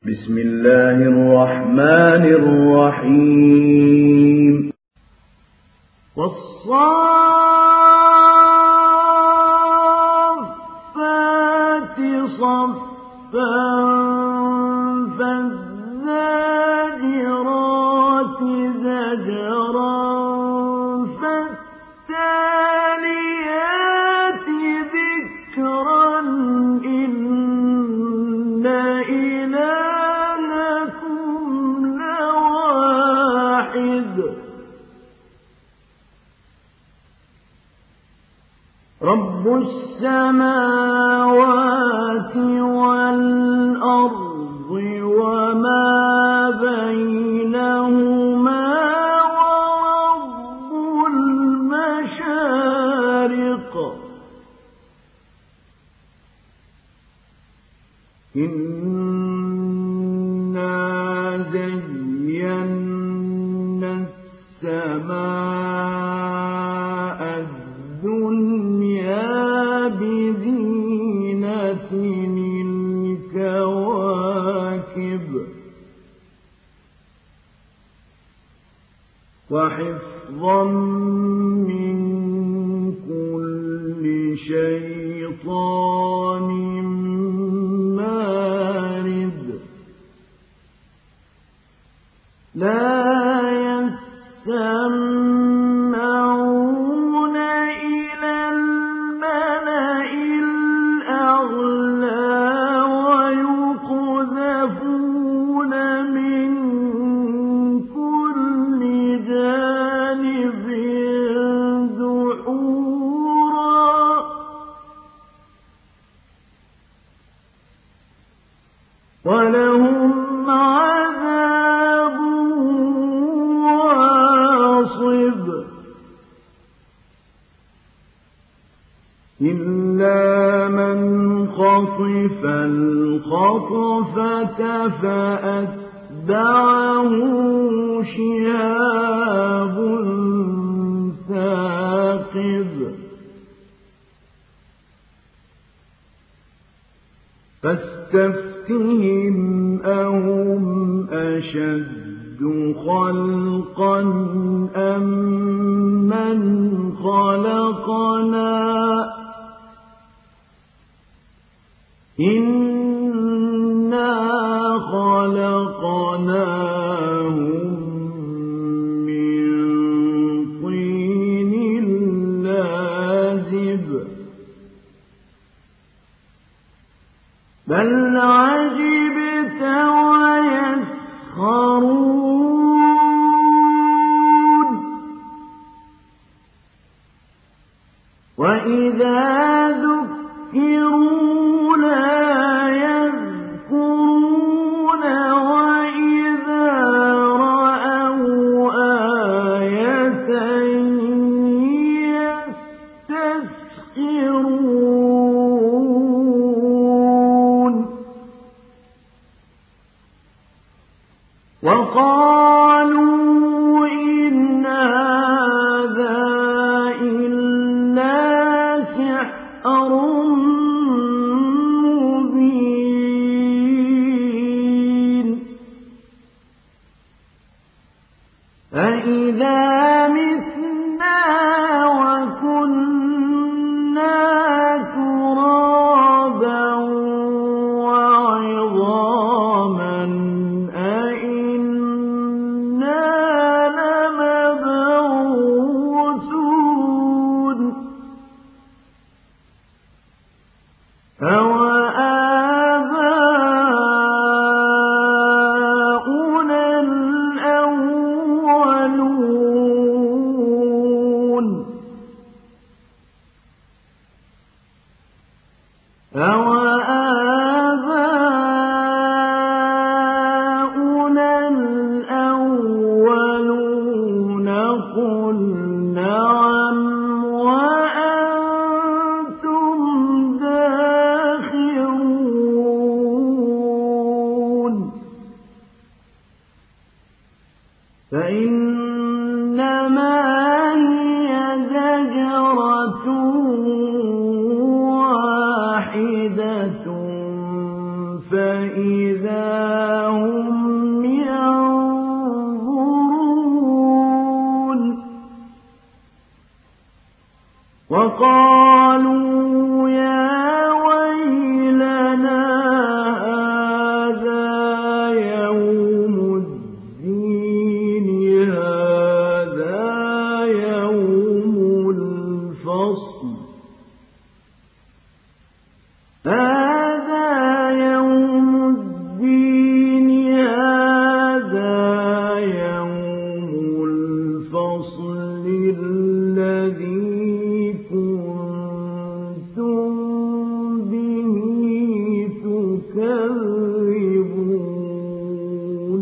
بسم الله الرحمن الرحيم والصافات صفا فالزاجرات زجرا فالتاليات ذكرا إن إلهكم لواحد رب السماوات والأرض وما بينهما ورب المشارق إنا زينا السماء الدنيا بزينة الكواكب وحفظا من كل شيطان مارد لا يسمعون إلى الملأ الأعلى ويقذفون من كل جانب دحورا ولهم عذاب واصب إلا من خطف الخطفة فأتبعه شهاب ثاقب فاستفتهم أهم أشد خلقا أم من خلقنا إنا خلقناهم من طين لازب بل عجبت ويسخرون وإذا ذكروا لا يذكرون وإذا رأوا آية يستسخرون وقالوا إن هذا إلا سحر مبين أإذا متنا وكنا ترابا وعظاما أإنا لمبعوثون أوآباؤنا الأولون قل نعم وأنتم داخرون فإنما هي زجرة واحدة فإذا وقالوا يا ويلنا هذا يوم الدين هذا يوم الفصل هذا يوم الدين هذا يوم الفصل الذي كنتم به تكذبون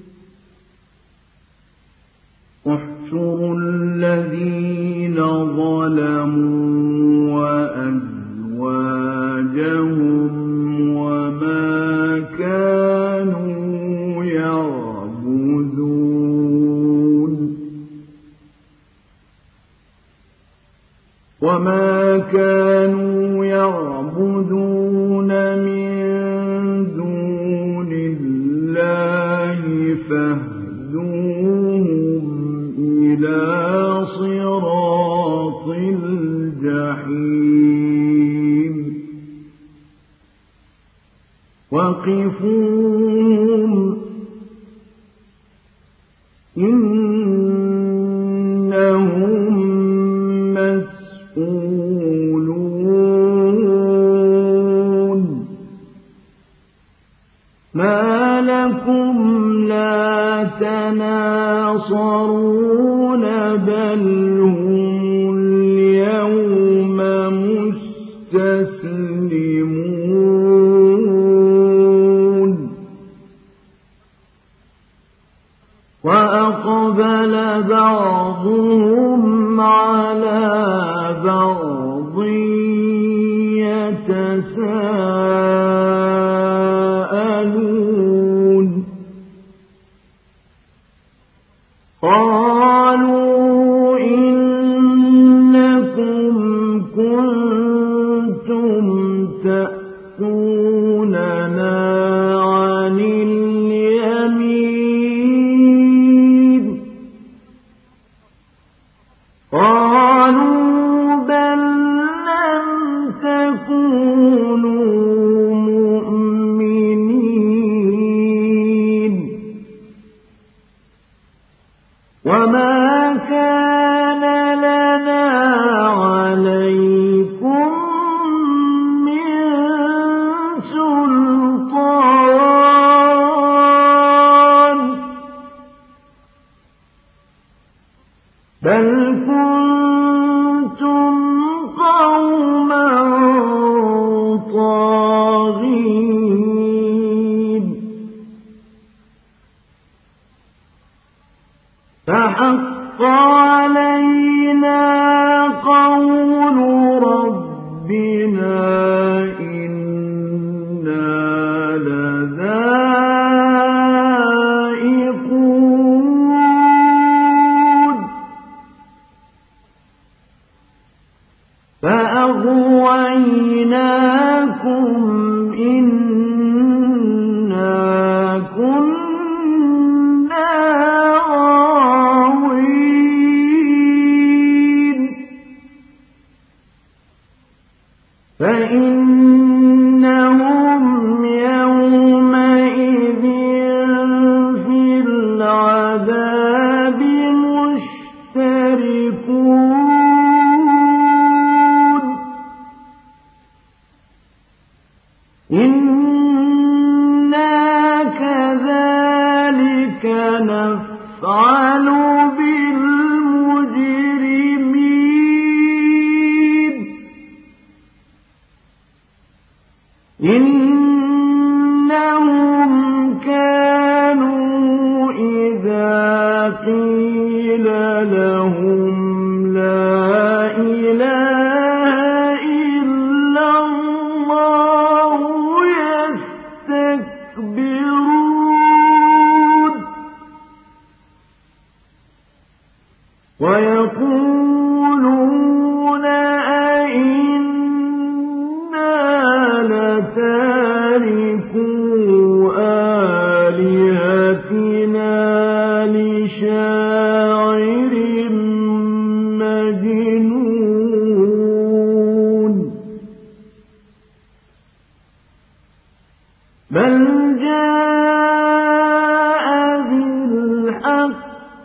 احشروا الذين ظلموا وأزواجهم وما كانوا يعبدون من دون الله فاهدوهم إلى صراط الجحيم وقفوهم إنهم مسؤولون ما لكم لا تناصرون بل هم اليوم مستسلمون وأقبل بعضهم على بعض يتساءلون قالوا إنكم كنتم تأتوننا عن اليمين قالوا بل لم تكونوا مؤمنين وما كان لنا عليكم من سلطان بل كنتم قوما طاغين فحق علينا قول ربنا إنا لذائقون فأغويناكم إنا كنا غاوين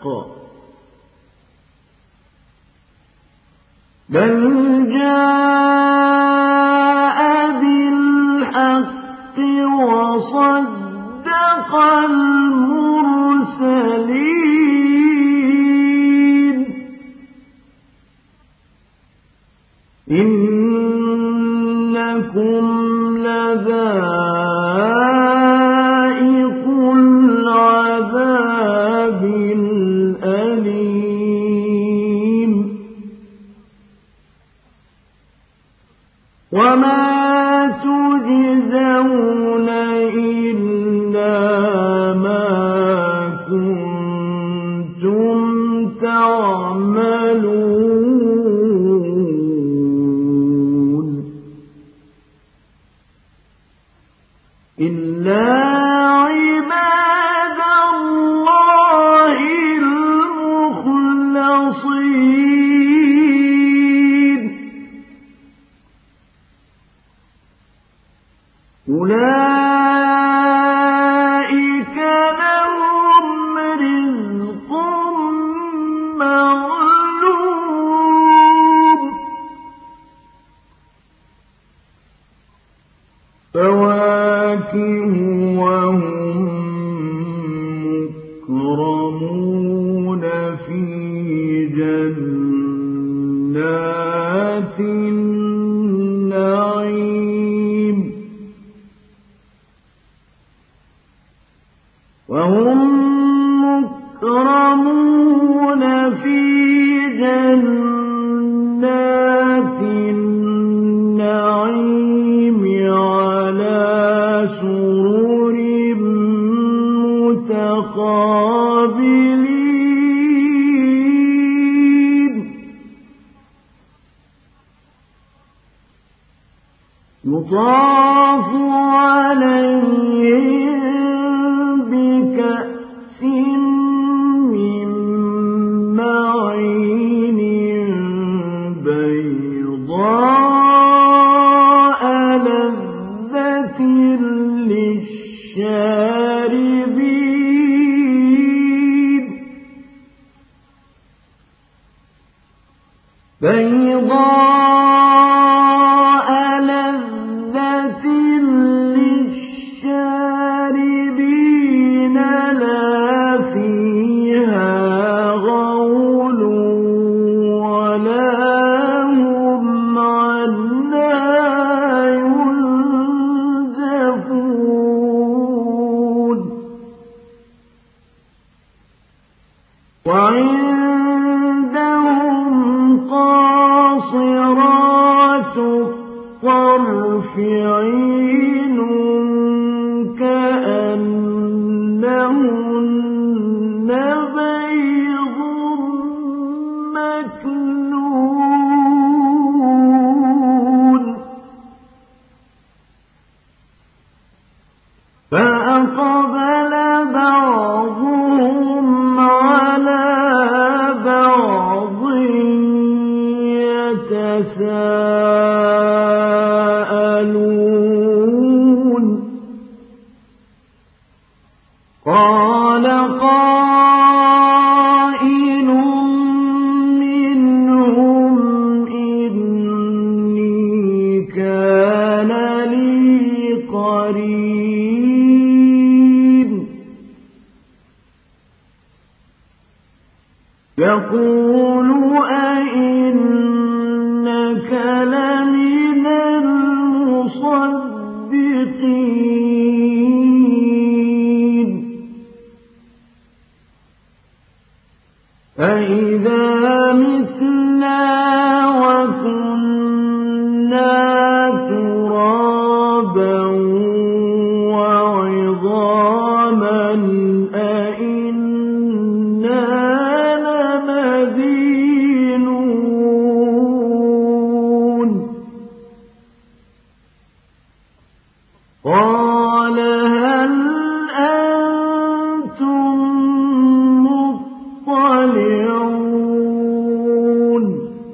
بل جاء بالحق وصدق المرسلين إنكم لذائق العذاب الأليم وما تجزون إلا ما كنتم تعملون إلا عباد الله المخلصين أولئك لهم رزق معلوم فواكه وهم مكرمون في جنات النعيم وهم مكرمون في جنات النعيم على سرر متقابلين يطاف عليهم بكأس من معين بيضاء لذة للشاربين بيضاء لذة للشاربين لا فيها غول ولا هم عنها ينزفون وعندهم قاصرات الطرف عين كأنهن بيض مكنون فأقبل بعضهم على بعض يتساءلون قال قائل منهم إني كان لي قرين يقول أئنك لمن المصدقين أإذا متنا وكنا ترابا وعظاما أئنا لمدينون قال هل أنتم مطلعون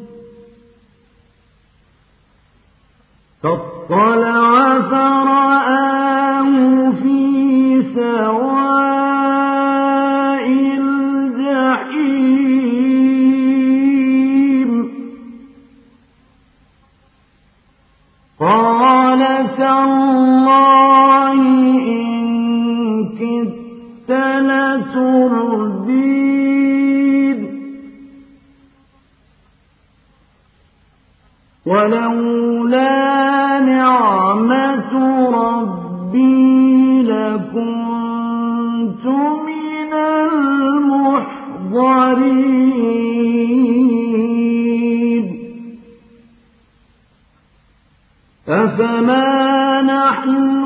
فاطلع فرآه في سواء الجحيم لتردين ولولا نعمة ربي لكنت من المحضرين أفما نحن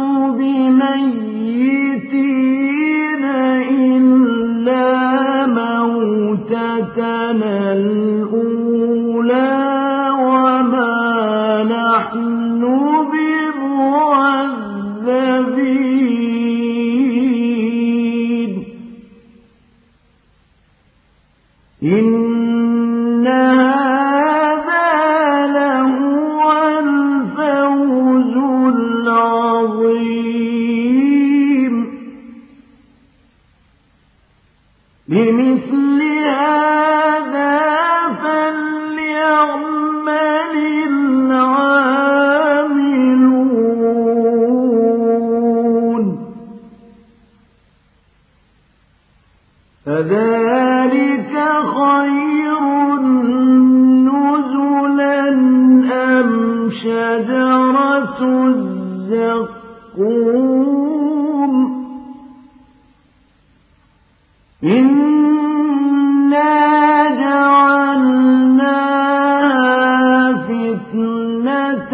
بميتين إلا موتتنا الأولى وما نحن بمعذبين إن هذا لهو الفوز العظيم لمثل هذا فليعمل العاملون فذلك خير نزلا أم شجرة الزقوم إنا جعلناها فتنة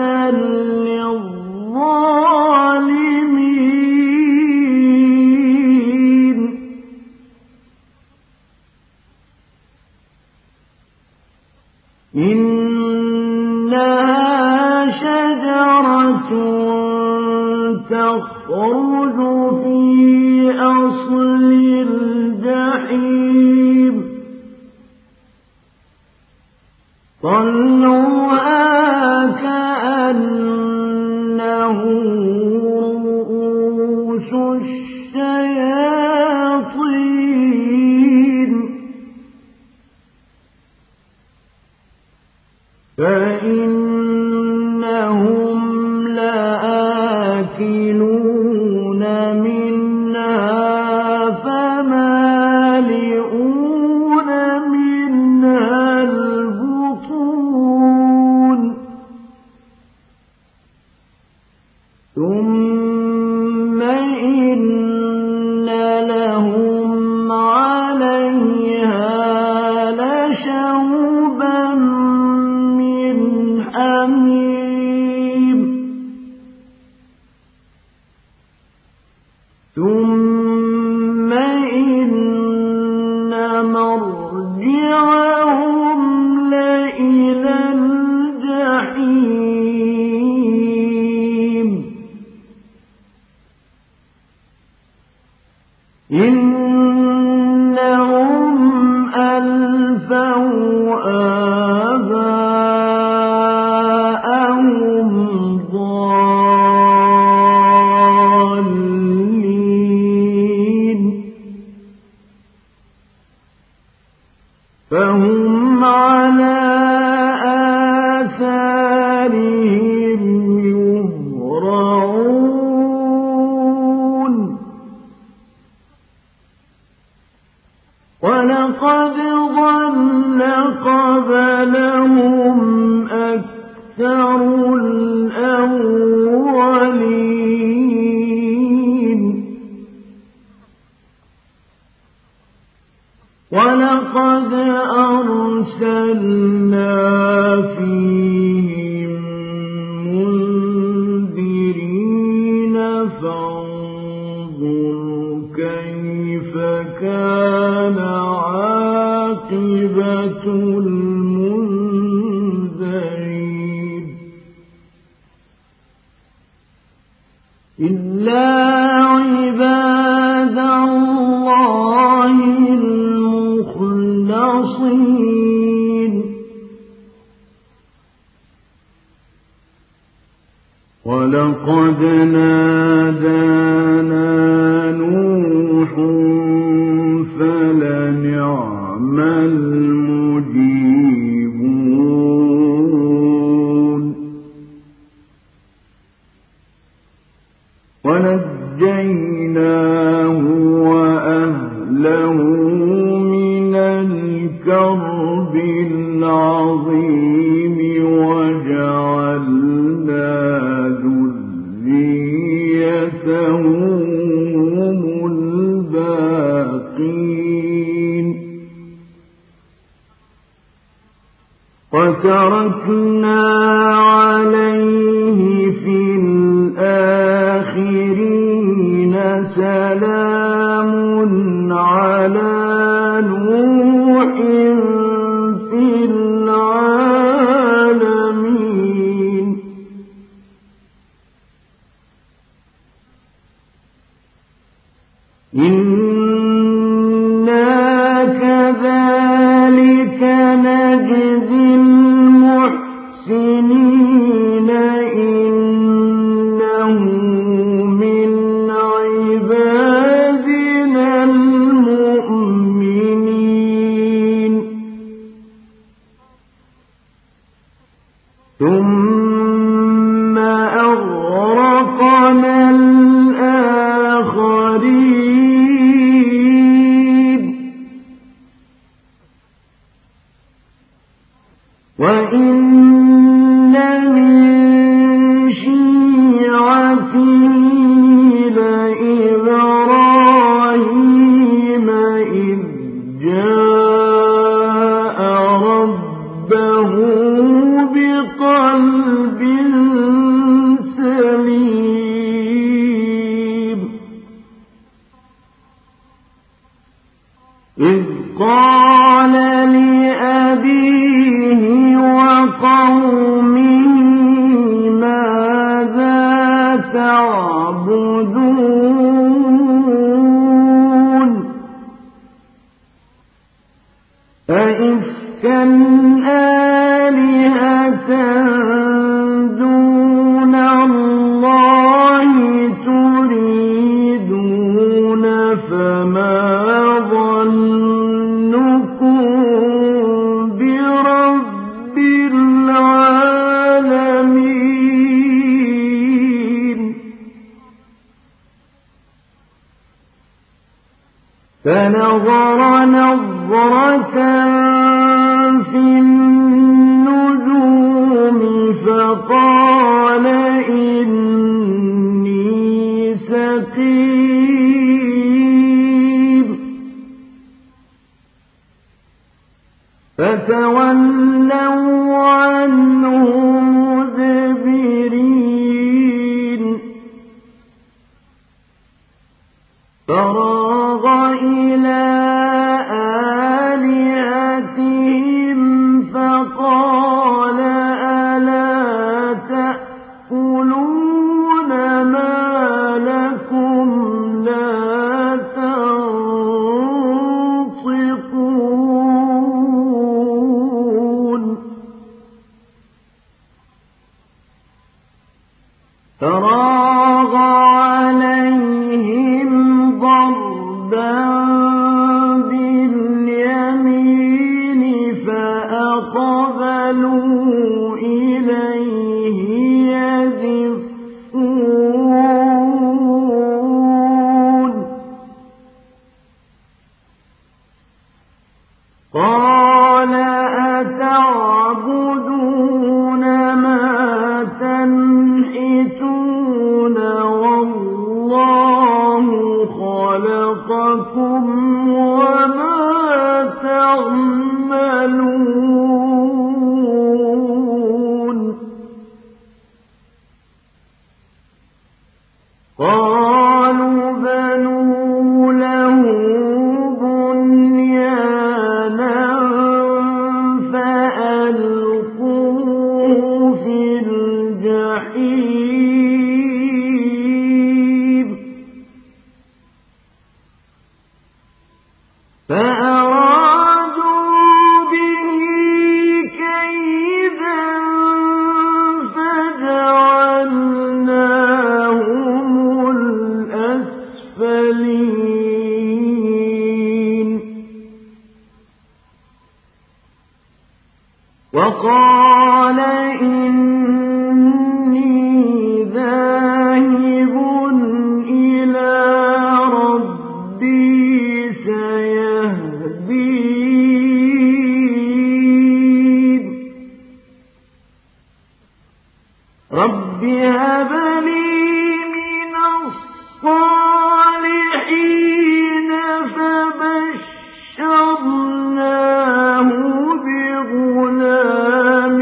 للظالمين إنها شجرة تخرج في أصل الجحيم طلعها كأنه رؤوس الشياطين فإنهم لآكلون منها فمالئون منها البطون ثم إن لهم عليها لشوبا من حميم ثم إن مرجعهم لإلى الجحيم إنهم ألفوا آباءهم ضالين فهم على آثارهم يهرعون ولقد ضل قبلهم أكثر الأولين ولقد أرسلنا فيهم منذرين فانظر كيف كان عاقبة المنذرين إلا عباد الله المخلصين ولقد نادانا نوح فلنعم المجيبون ونجيناه وأهله وتركنا عليه في الآخرين سلام على نوح في العالمين إنا كذلك نجزي المحسنين إنه من عبادنا المؤمنين ثم أغرقنا الآخرين وإن من شيعته لإبراهيم إذ جاء ربه بقلب سليم إذ قال لأبيه وقومه ماذا تعبدون أئفكا آلهة دون الله تريدون فما ظنكم برب العالمين فنظر نظرة في النجوم فقال إني سقيم فتولوا عنه مدبرين فراغ إلى آلهتهم فقال ألا تأكلون ما لكم لا تنطقون فراغ عليهم ضربا باليمين فأقبلوا إليه يزفون قال أتعبدون ما تنحتون والله خلقكم وما تعملون قالوا بنوا له بنيانا فألقوه في الجحيم فأرادوا به كيدا فجعلناهم الأسفلين وقال إني ذاهب إلى ربي سيهدين رب هب لي من الصالحين فبشرناه بغلام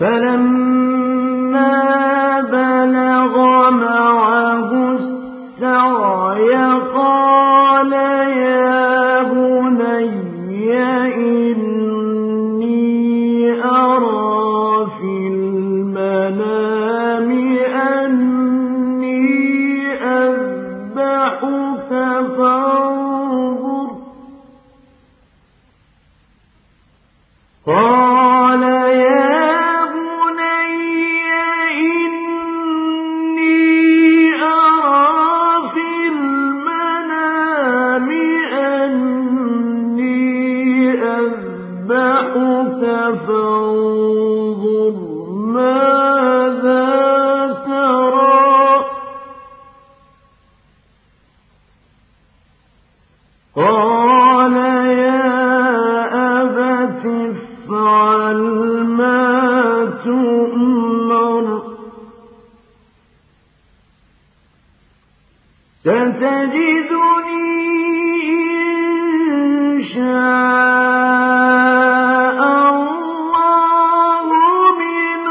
فلما بلغ معه السعي قال يا بني إني أرى في المنام أني أذبحك فانظر قال يا بني إني أرى في المنام أني أذبحك فانظر ماذا ترى قال يا أبت افعل ما تؤمر ستجدني إن شاء الله من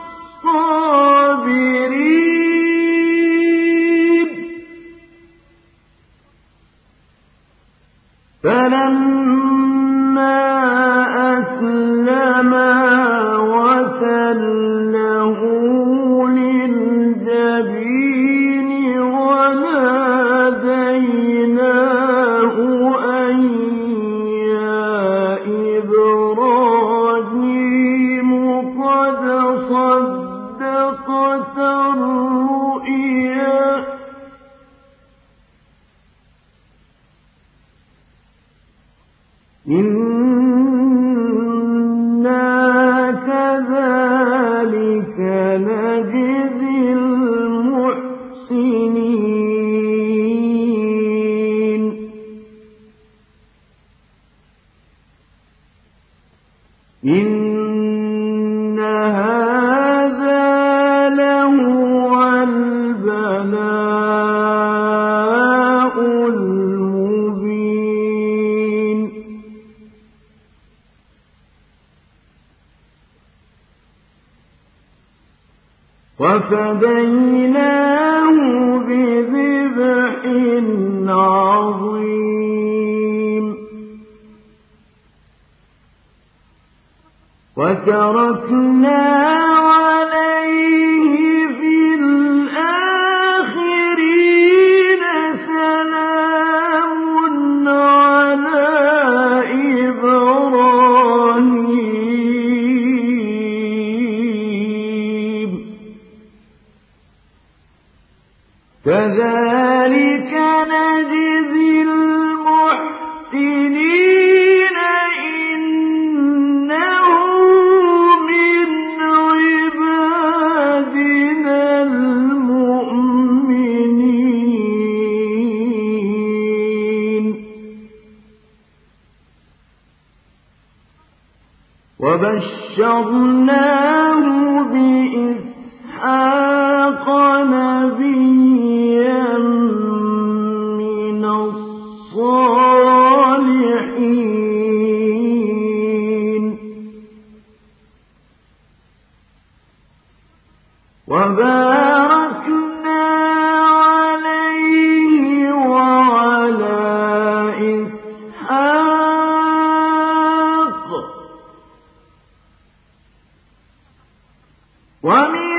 الصابرين فلما أسلما وتله للجبين وناديناه أن يا إبراهيم قد صدقت الرؤيا إنا كذلك نجزي المحسنين إن هذا لهو البلاء المبين وفديناه بذبح عظيم وتركنا عليه في الآخرين سلام على إبراهيم كذلك نجزي المحسنين إنه من عبادنا المؤمنين وبشرناه بإسحاق نبيا من الصالحين وباركنا عليه وعلى إسحاق ومن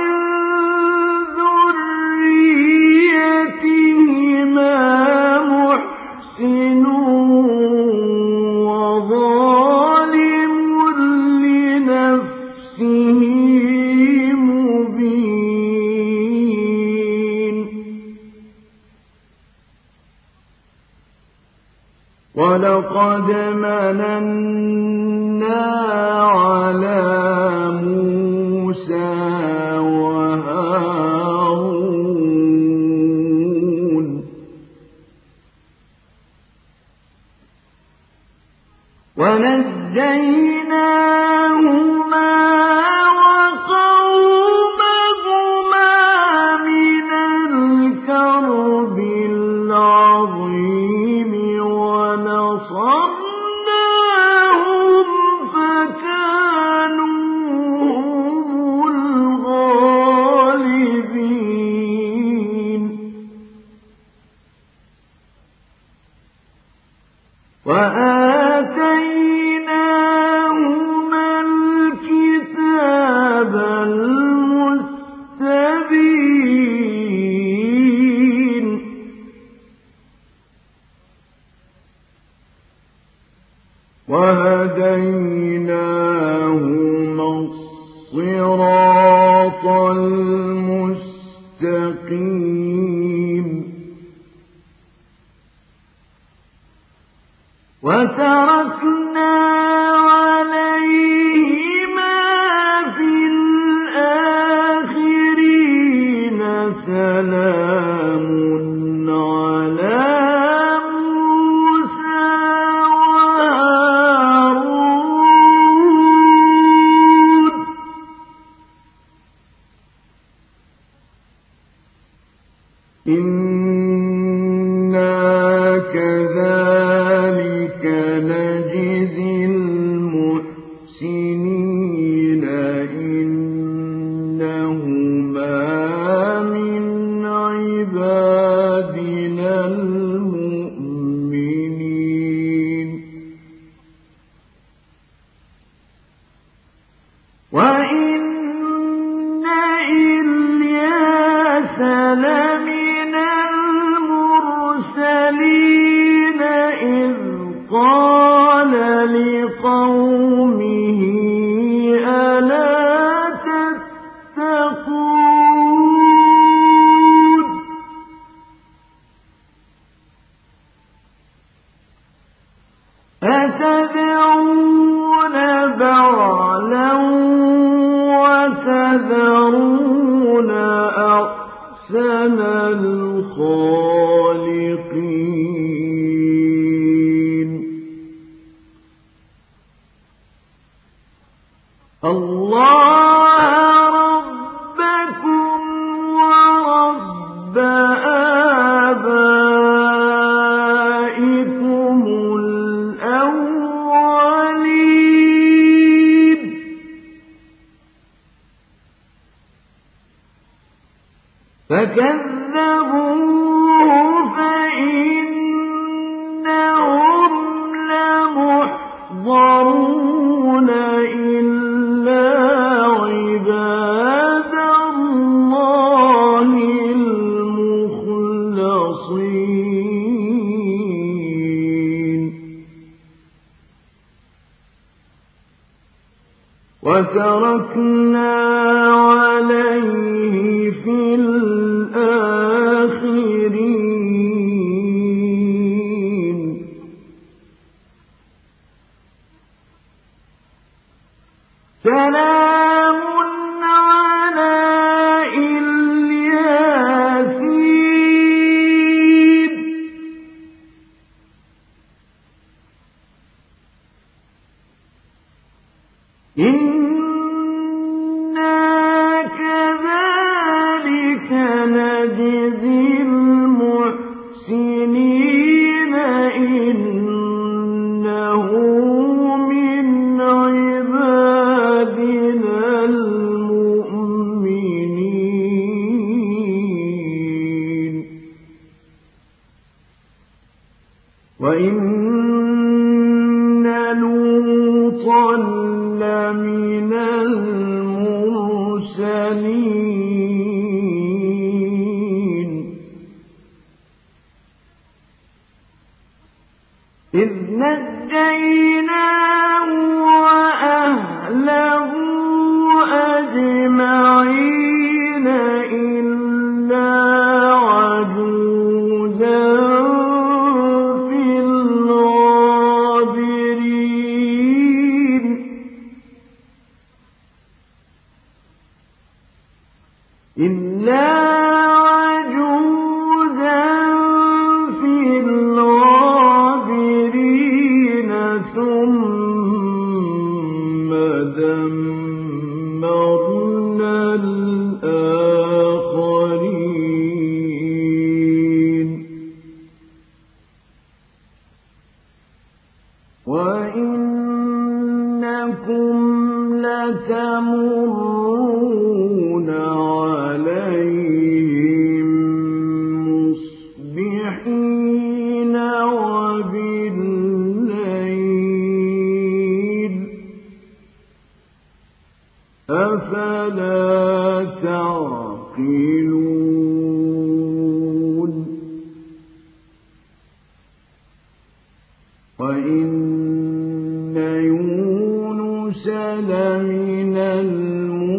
ذريتهما محسن وظالم لنفسه مبين ولقد مننا على موسى وهارون ونجيناهما وقومهما من الكرب العظيم ونصرناهم فكانوا هم الصراط المستقيم وتركنا عليهما في الآخرين سلام على موسى وهارون إنا كذلك نجزي المحسنين إنهما من عبادنا المؤمنين وإن إلياس لمن المرسلين إذ قال لقومه ألا تتقون أتدعون بعلا وتذرون أحسن الخالقين الله ربكم ورب آبائكم الأولين فكذبوه فإنهم لمحضرون إلا عباد الله المخلصين وتركنا عليه في الآخرين سلام على الياسين إنا كذلك نجزي المحسنين إنه من عبادنا المؤمنين وإن لوطا لمن المرسلين إذ نجيناه وأهله أجمعين إلا عجوزا في الغابرين إلا عجوزا في الغابرين ثم دمرنا الآخرين وإنكم لتمرون عليهم مصبحين وبالليل أفلا تعقلون وإن يونس لمن المرسلين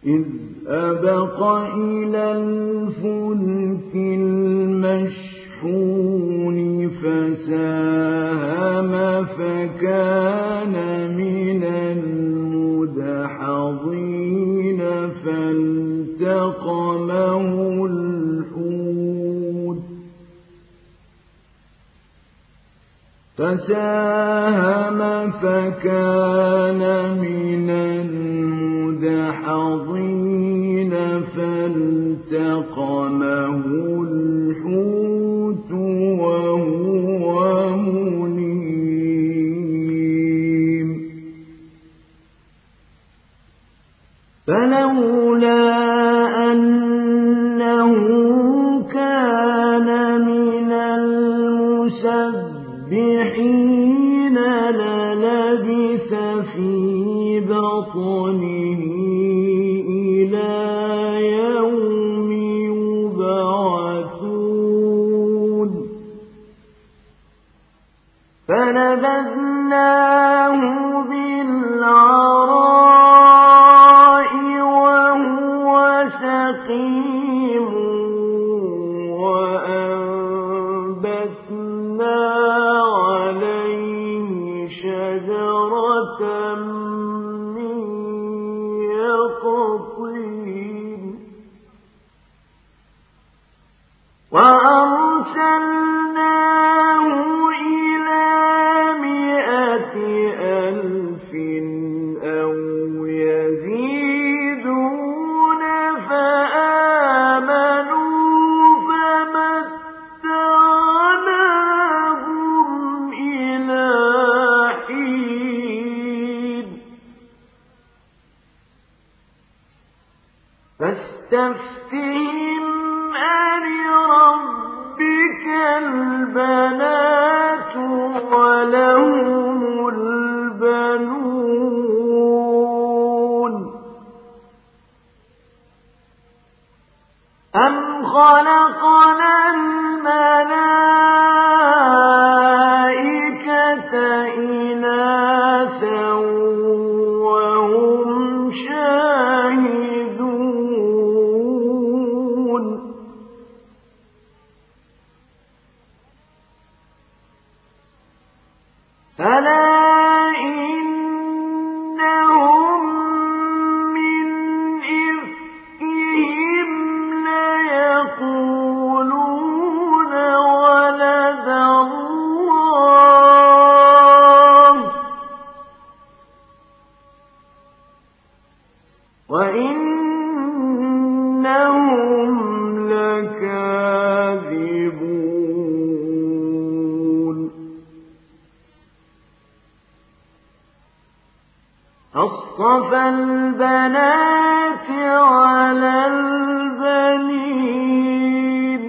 إذ أبق إلى الفلك المشحون فساهم فكان من المدحضين فالتقمه الحوت وهو مليم فلولا أنه كان من المسبحين للبث في بطنه إلى يوم يبعثون فنبذناه بالعراء وهو سقيم وأنبتنا عليه شجرة من يقطين وأرسلناه إلى 100,000 أو يزيدون فآمنوا فمتعناهم إلى حين فاستفتهم ألربك البنات ولهم البنون أم خلقنا الملائكة إناثا وهم شاهدون فلا إنهم من إفكهم ليقولون ولد الله وإنهم لكاذبون أصطفى البنات على البنين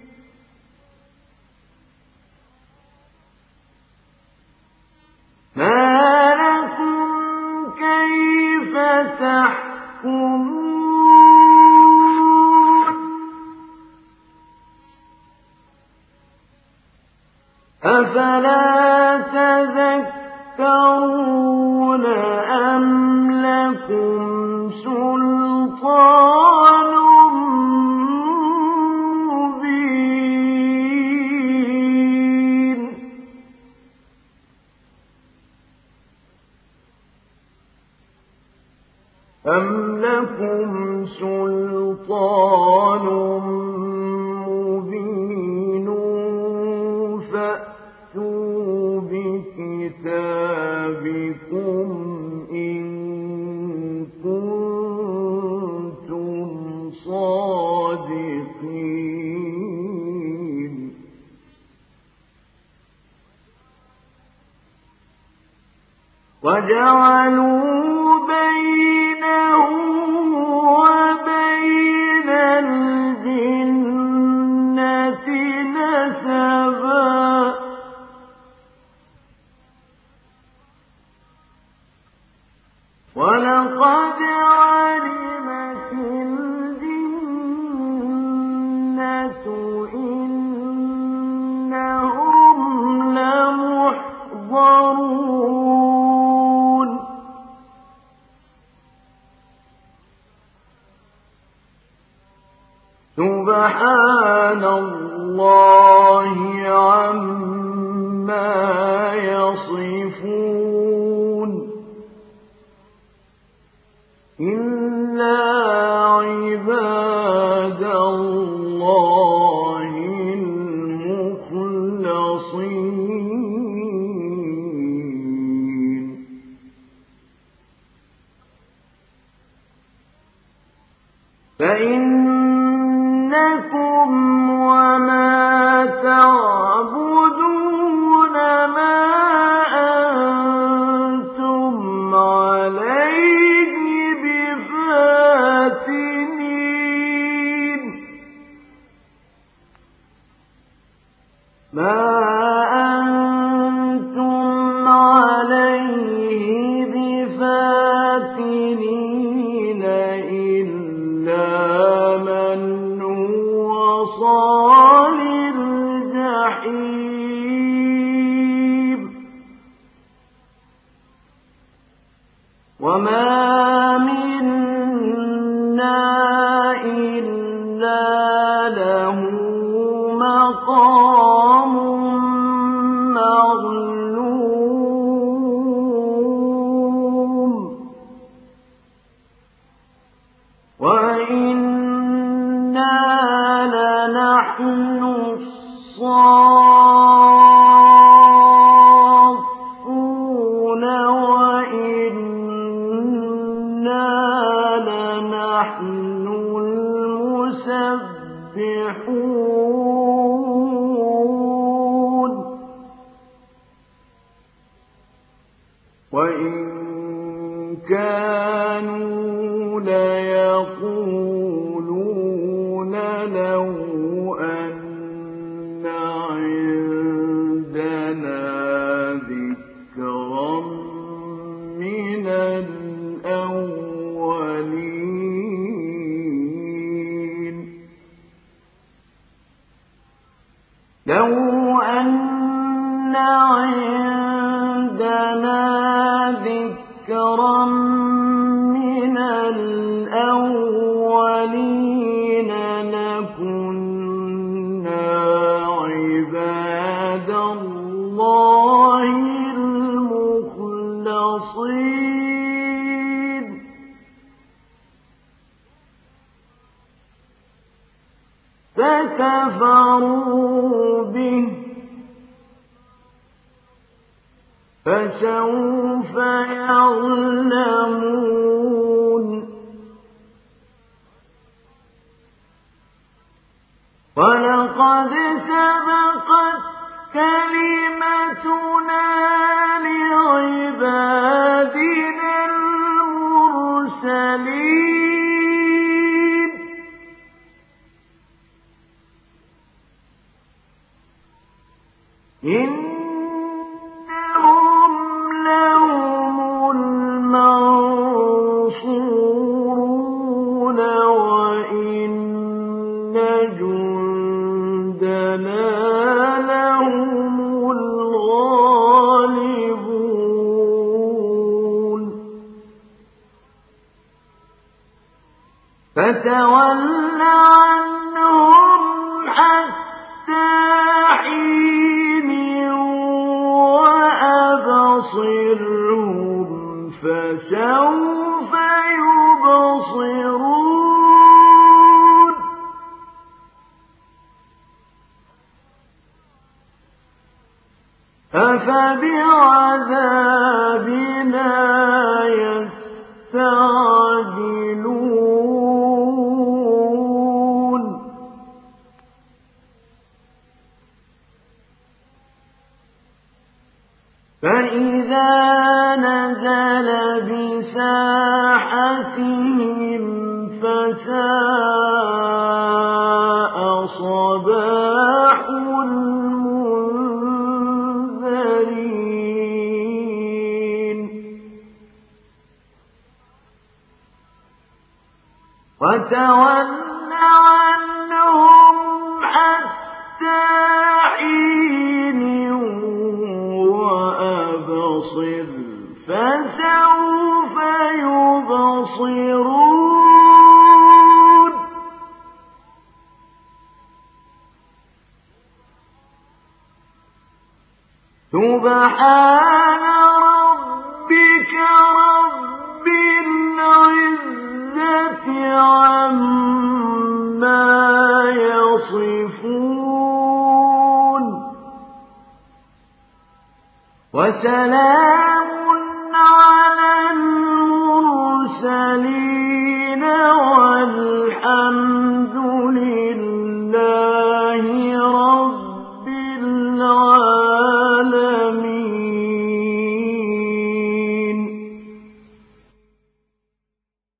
ما لكم كيف تحكمون أفلا تذكرون أم لكم سلطان مبين أم لكم سلطان مبين فأتوا بكتابكم إن كنتم صادقين وجعلوا بينه وبين الجنة نسبا ولقد علمت الجنة إنهم لمحضرون سبحان الله عما يصفون إلا عباد الله المخلصين فإنكم وما تعبدون ما أنتم عليه بفاتنين ما أنتم عليه بفاتنين إلا من هو صال الجحيم وما منا إلا له مقام معلوم وإنا لنحن الصافون وإنا لنحن المسبحون وإن كانوا ليقولون لو أن عندنا ذكرا من الأولين لو أن عندنا ذكرا من الأولين لكنا عباد الله المخلصين فكفروا به فسوف يعلمون ولقد سبقت كلمتنا لعبادنا المرسلين إنهم لهم المنصورون وإن جندنا لهم الغالبون فتول عنهم حتى حين وأبصرهم فسوف يبصرون أفبعذابنا يستعجلون فإذا نزل بساحتهم فساء صباح المنذرين وتول عنهم حتى حين وأبصر فسوف يبصرون سبحان ربك رب العزة عما يصفون وسلام على المرسلين والحمد لله